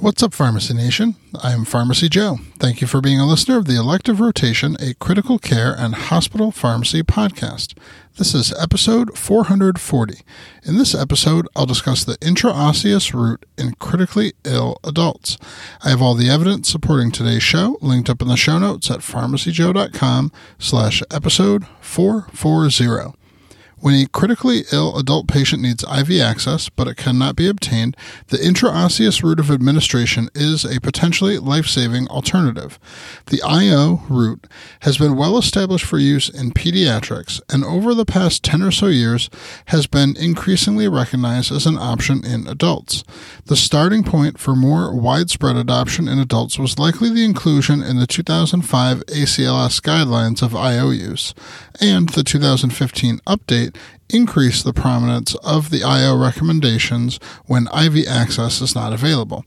What's up, Pharmacy Nation? I am Pharmacy Joe. Thank you for being a listener of the Elective Rotation, a critical care and hospital pharmacy podcast. This is episode 440. In this episode, I'll discuss the intraosseous route in critically ill adults. I have all the evidence supporting today's show linked up in the show notes at pharmacyjoe.com/episode 440. When a critically ill adult patient needs IV access, but it cannot be obtained, the intraosseous route of administration is a potentially life-saving alternative. The IO route has been well established for use in pediatrics, and over the past 10 or so years has been increasingly recognized as an option in adults. The starting point for more widespread adoption in adults was likely the inclusion in the 2005 ACLS guidelines of IO use, and the 2015 update increase the prominence of the IO recommendations when IV access is not available.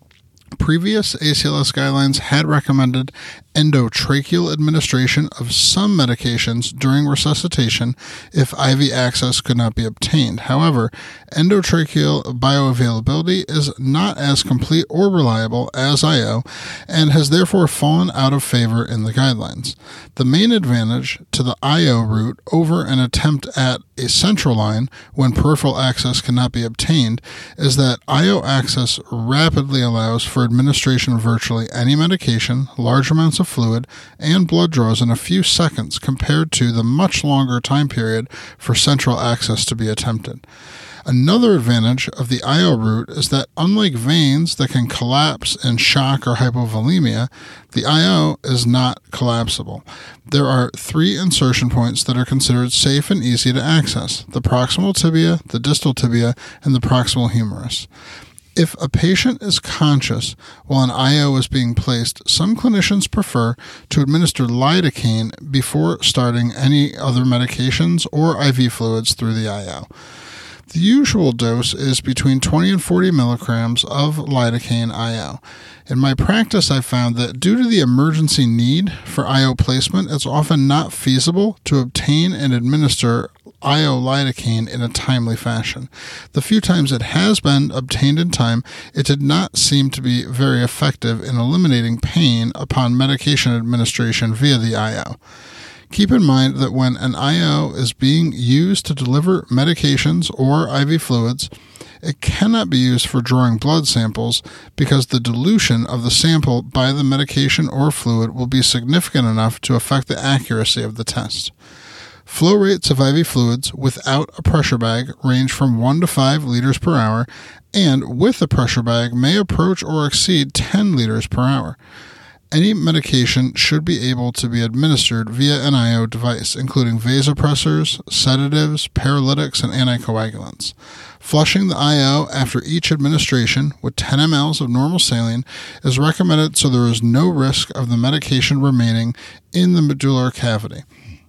Previous ACLS guidelines had recommended endotracheal administration of some medications during resuscitation if IV access could not be obtained. However, endotracheal bioavailability is not as complete or reliable as IO and has therefore fallen out of favor in the guidelines. The main advantage to the IO route over an attempt at a central line when peripheral access cannot be obtained is that IO access rapidly allows for administration of virtually any medication, large amounts of fluid, and blood draws in a few seconds compared to the much longer time period for central access to be attempted. Another advantage of the IO route is that unlike veins that can collapse in shock or hypovolemia, the IO is not collapsible. There are 3 insertion points that are considered safe and easy to access: the proximal tibia, the distal tibia, and the proximal humerus. If a patient is conscious while an IO is being placed, some clinicians prefer to administer lidocaine before starting any other medications or IV fluids through the IO. The usual dose is between 20 and 40 milligrams of lidocaine IO. In my practice, I've found that due to the emergency need for IO placement, it's often not feasible to obtain and administer IO lidocaine in a timely fashion. The few times it has been obtained in time, it did not seem to be very effective in eliminating pain upon medication administration via the IO. Keep in mind that when an IO is being used to deliver medications or IV fluids, it cannot be used for drawing blood samples because the dilution of the sample by the medication or fluid will be significant enough to affect the accuracy of the test. Flow rates of IV fluids without a pressure bag range from 1 to 5 liters per hour, and with a pressure bag may approach or exceed 10 liters per hour. Any medication should be able to be administered via an IO device, including vasopressors, sedatives, paralytics, and anticoagulants. Flushing the IO after each administration with 10 mL of normal saline is recommended so there is no risk of the medication remaining in the medullary cavity.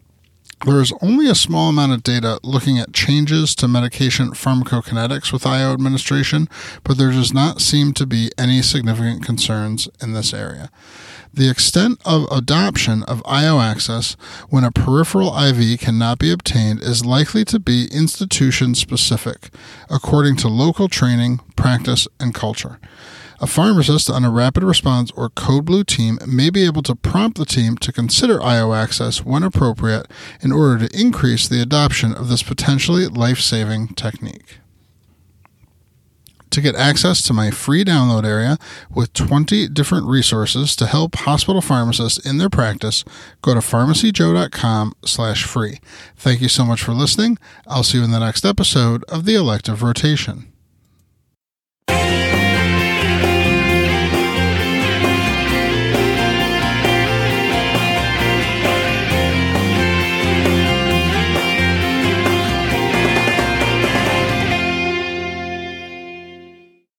There is only a small amount of data looking at changes to medication pharmacokinetics with IO administration, but there does not seem to be any significant concerns in this area. The extent of adoption of IO access when a peripheral IV cannot be obtained is likely to be institution-specific, according to local training, practice, and culture. A pharmacist on a rapid response or code blue team may be able to prompt the team to consider IO access when appropriate in order to increase the adoption of this potentially life-saving technique. To get access to my free download area with 20 different resources to help hospital pharmacists in their practice, go to pharmacyjoe.com/free. Thank you so much for listening. I'll see you in the next episode of the Elective Rotation.